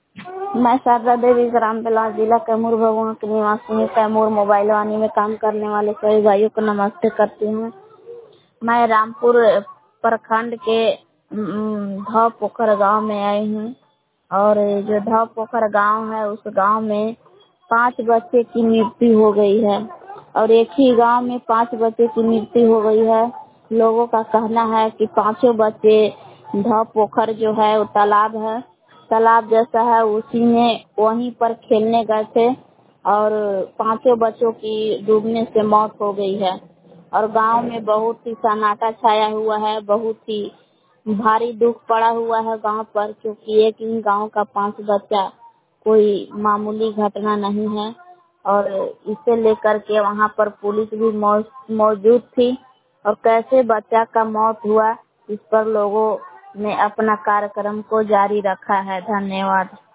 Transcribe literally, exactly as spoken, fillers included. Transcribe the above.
मैं शारदा देवी ग्राम बिलास जिला कैमूर भगवान की निवासी हूँ। कैमूर मोबाइल वानी में काम करने वाले सभी भाइयों को नमस्ते करती हूँ। मैं रामपुर प्रखंड के धाव पोखर गांव में आई हूँ और जो धाव पोखर गांव है उस गांव में पांच बच्चे की मृत्यु हो गई है और एक ही गांव में पांच बच्चे की मृत्यु हो गई है। लोगों का कहना है कि पांचों बच्चे धाव पोखर जो है वो तालाब है, तालाब जैसा है, उसी में वहीं पर खेलने गए थे और पांचों बच्चों की डूबने से मौत हो गई है और गांव में बहुत ही सन्नाटा छाया हुआ है। बहुत ही भारी दुख पड़ा हुआ है गांव पर, क्योंकि एक ही गांव का पांच बच्चा कोई मामूली घटना नहीं है और इसे लेकर के वहां पर पुलिस भी मौजूद थी और कैसे बच्चा का मौत हुआ इस पर लोगों ने अपना कार्यक्रम को जारी रखा है। धन्यवाद।